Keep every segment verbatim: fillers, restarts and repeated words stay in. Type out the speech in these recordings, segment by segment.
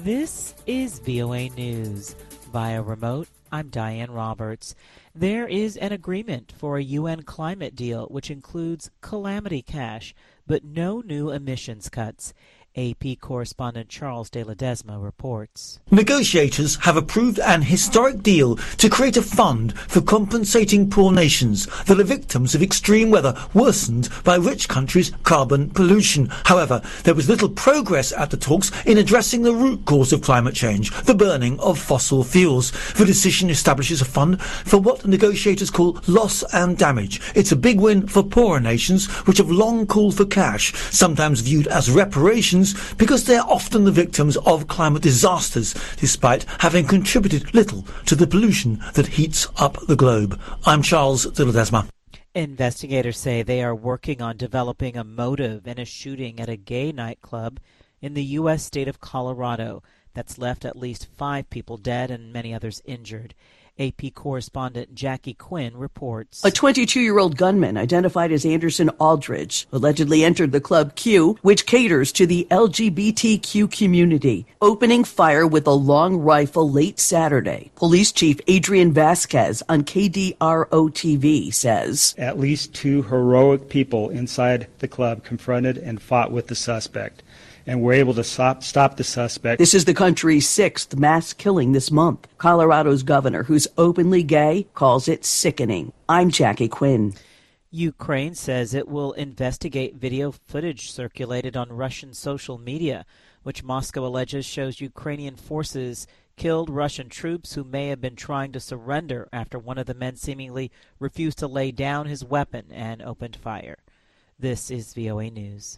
This is V O A News. Via remote, I'm Diane Roberts. There is an agreement for a U N climate deal which includes calamity cash, but no new emissions cuts. A P correspondent Charles de Ledesma reports. Negotiators have approved an historic deal to create a fund for compensating poor nations that are victims of extreme weather worsened by rich countries' carbon pollution. However, there was little progress at the talks in addressing the root cause of climate change, the burning of fossil fuels. The decision establishes a fund for what the negotiators call loss and damage. It's a big win for poorer nations, which have long called for cash, sometimes viewed as reparations, because they are often the victims of climate disasters, despite having contributed little to the pollution that heats up the globe. I'm Charles de Ledesma. Investigators say they are working on developing a motive in a shooting at a gay nightclub in the U S state of Colorado that's left at least five people dead and many others injured. A P correspondent Jackie Quinn reports. A twenty-two-year-old gunman identified as Anderson Aldridge allegedly entered the Club Q, which caters to the L G B T Q community, opening fire with a long rifle late Saturday. Police Chief Adrian Vasquez on K D R O T V says, At least two heroic people inside the club confronted and fought with the suspect, and were able to stop, stop the suspect. This is the country's sixth mass killing this month. Colorado's governor, who's openly gay, calls it sickening. I'm Jackie Quinn. Ukraine says it will investigate video footage circulated on Russian social media, which Moscow alleges shows Ukrainian forces killed Russian troops who may have been trying to surrender after one of the men seemingly refused to lay down his weapon and opened fire. This is V O A News.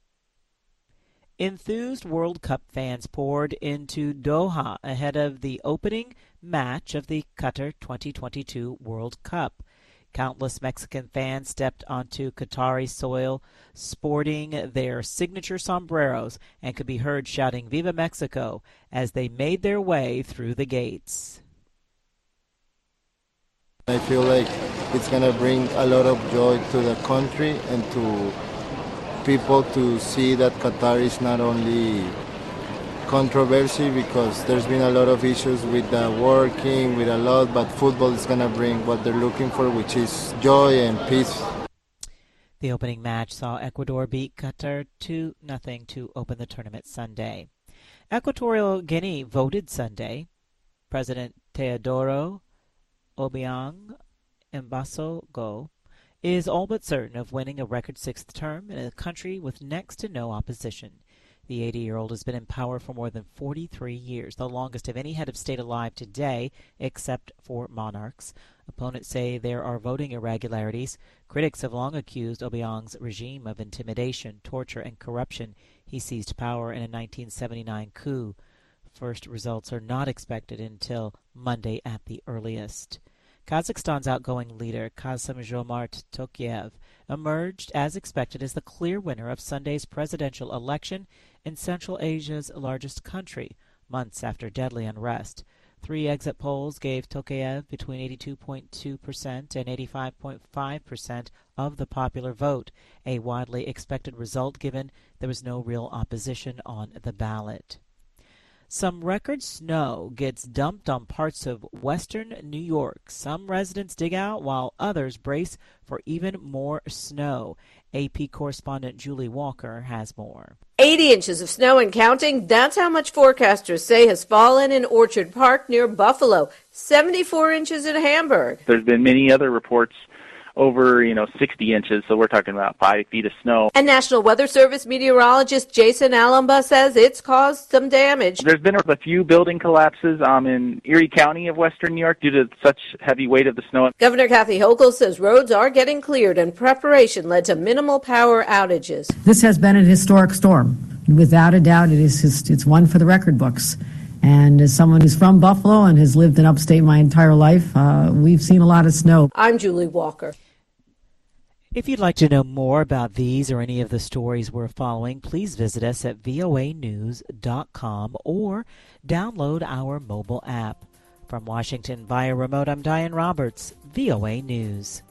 Enthused World Cup fans poured into Doha ahead of the opening match of the Qatar twenty twenty-two World Cup. Countless Mexican fans stepped onto Qatari soil sporting their signature sombreros and could be heard shouting Viva Mexico as they made their way through the gates. I feel like it's going to bring a lot of joy to the country and to people to see that Qatar is not only controversy, because there's been a lot of issues with the working, with a lot, but football is going to bring what they're looking for, which is joy and peace. The opening match saw Ecuador beat Qatar two nothing to open the tournament Sunday. Equatorial Guinea voted Sunday. President Teodoro Obiang Mbasogo is all but certain of winning a record sixth term in a country with next to no opposition. The eighty-year-old has been in power for more than forty-three years, the longest of any head of state alive today, except for monarchs. Opponents say there are voting irregularities. Critics have long accused Obiang's regime of intimidation, torture, and corruption. He seized power in a nineteen seventy-nine coup. First results are not expected until Monday at the earliest. Kazakhstan's outgoing leader, Kassym-Jomart Tokayev, emerged as expected as the clear winner of Sunday's presidential election in Central Asia's largest country, months after deadly unrest. Three exit polls gave Tokayev between eighty-two point two percent and eighty-five point five percent of the popular vote, a widely expected result given there was no real opposition on the ballot. Some record snow gets dumped on parts of western New York. Some residents dig out while others brace for even more snow. A P correspondent Julie Walker has more. eighty inches of snow and counting. That's how much forecasters say has fallen in Orchard Park near Buffalo. seventy-four inches in Hamburg. There's been many other reports over, you know, sixty inches, so we're talking about five feet of snow. And National Weather Service meteorologist Jason Alamba says it's caused some damage. There's been a few building collapses um, in Erie County of western New York due to such heavy weight of the snow. Governor Kathy Hochul says roads are getting cleared and preparation led to minimal power outages. This has been a historic storm. Without a doubt, it is it's one for the record books. And as someone who's from Buffalo and has lived in upstate my entire life, uh, we've seen a lot of snow. I'm Julie Walker. If you'd like to know more about these or any of the stories we're following, please visit us at V O A news dot com or download our mobile app. From Washington via remote, I'm Diane Roberts, V O A News.